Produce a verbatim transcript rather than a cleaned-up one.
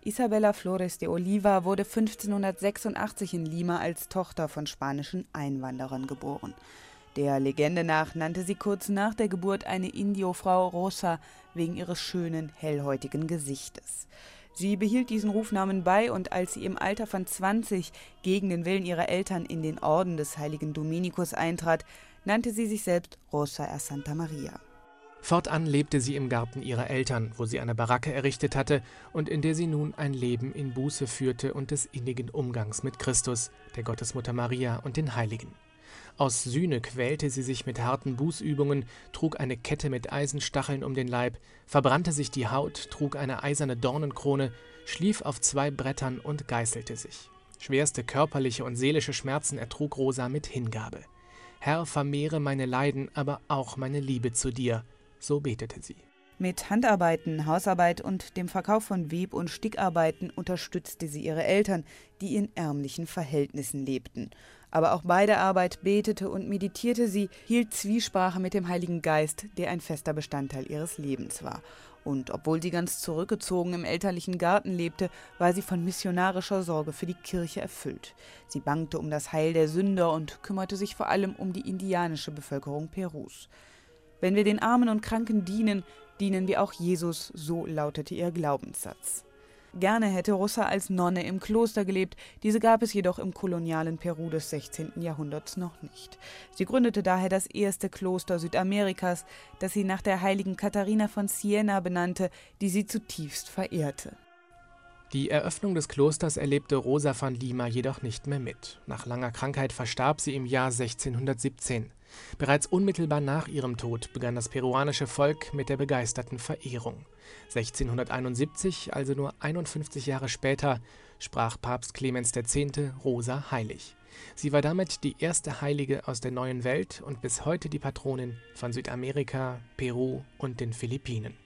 Isabella Flores de Oliva wurde fünfzehnhundertsechsundachtzig in Lima als Tochter von spanischen Einwanderern geboren. Der Legende nach nannte sie kurz nach der Geburt eine Indiofrau Rosa wegen ihres schönen, hellhäutigen Gesichtes. Sie behielt diesen Rufnamen bei und als sie im Alter von zwanzig gegen den Willen ihrer Eltern in den Orden des heiligen Dominikus eintrat, nannte sie sich selbst Rosa er Santa Maria. Fortan lebte sie im Garten ihrer Eltern, wo sie eine Baracke errichtet hatte und in der sie nun ein Leben in Buße führte und des innigen Umgangs mit Christus, der Gottesmutter Maria und den Heiligen. Aus Sühne quälte sie sich mit harten Bußübungen, trug eine Kette mit Eisenstacheln um den Leib, verbrannte sich die Haut, trug eine eiserne Dornenkrone, schlief auf zwei Brettern und geißelte sich. Schwerste körperliche und seelische Schmerzen ertrug Rosa mit Hingabe. »Herr, vermehre meine Leiden, aber auch meine Liebe zu dir«, so betete sie. Mit Handarbeiten, Hausarbeit und dem Verkauf von Web- und Stickarbeiten unterstützte sie ihre Eltern, die in ärmlichen Verhältnissen lebten. Aber auch bei der Arbeit betete und meditierte sie, hielt Zwiesprache mit dem Heiligen Geist, der ein fester Bestandteil ihres Lebens war. Und obwohl sie ganz zurückgezogen im elterlichen Garten lebte, war sie von missionarischer Sorge für die Kirche erfüllt. Sie bangte um das Heil der Sünder und kümmerte sich vor allem um die indianische Bevölkerung Perus. Wenn wir den Armen und Kranken dienen, dienen wir auch Jesus, so lautete ihr Glaubenssatz. Gerne hätte Rosa als Nonne im Kloster gelebt, diese gab es jedoch im kolonialen Peru des sechzehnten Jahrhunderts noch nicht. Sie gründete daher das erste Kloster Südamerikas, das sie nach der heiligen Katharina von Siena benannte, die sie zutiefst verehrte. Die Eröffnung des Klosters erlebte Rosa von Lima jedoch nicht mehr mit. Nach langer Krankheit verstarb sie im Jahr sechzehnhundertsiebzehn. Bereits unmittelbar nach ihrem Tod begann das peruanische Volk mit der begeisterten Verehrung. sechzehnhunderteinundsiebzig, also nur einundfünfzig Jahre später, sprach Papst Clemens der Zehnte Rosa heilig. Sie war damit die erste Heilige aus der Neuen Welt und bis heute die Patronin von Südamerika, Peru und den Philippinen.